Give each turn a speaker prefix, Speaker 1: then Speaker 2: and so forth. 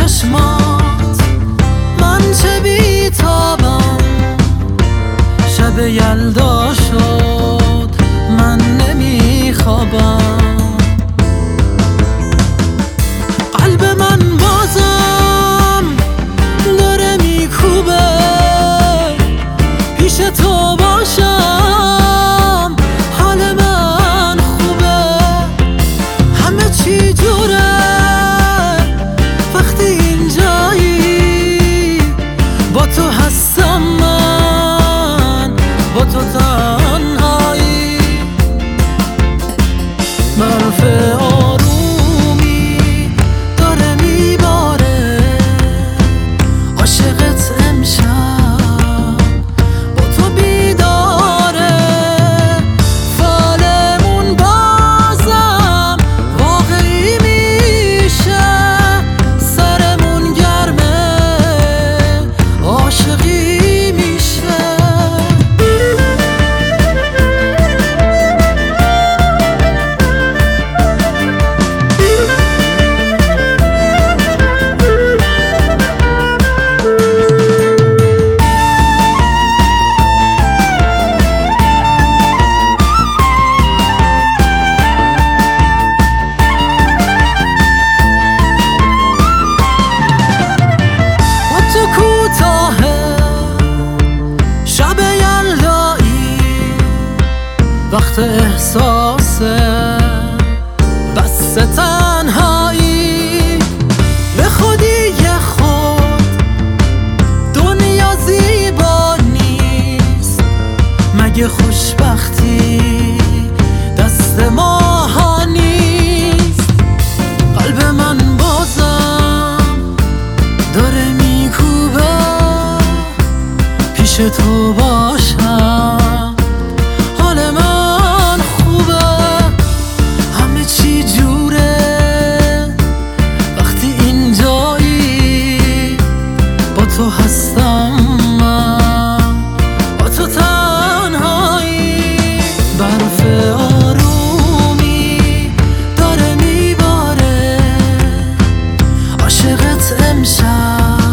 Speaker 1: چشمات من چه بیتابم. شب یلدا شد من نمیخوابم. قلب من بازم داره میکوبه پیش تو باشم. حال من خوبه همه چی جوره وقتی اینجایی. با تو هستم من با تو تنهایی. برف آرومی داره میباره عاشقت امشب با تو بیداره. فالمون بازم واقعی میشه سرمون گرمه عاشقی میشه. شب یلدایی وقت احساسه بس تنهایی. به خودی یه خود دنیا زیبا نیست مگه خوشبختی دست ما نیست. قلب من بازم داره میکوبه پیش تو باشم. حال من خوبه همه چی جوره وقتی اینجایی. با تو هستم من با تو تنهایی. برف آرومی داره میباره عاشقت امشب